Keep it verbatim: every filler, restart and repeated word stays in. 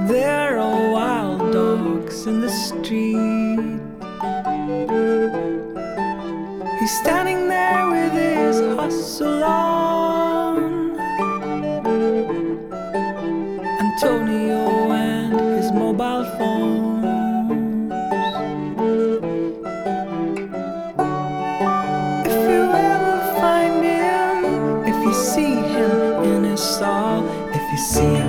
There are wild dogs in the street. He's standing there with his hustle on, Antonio and his mobile phones. If you ever find him, if you see him in his stall, if you see him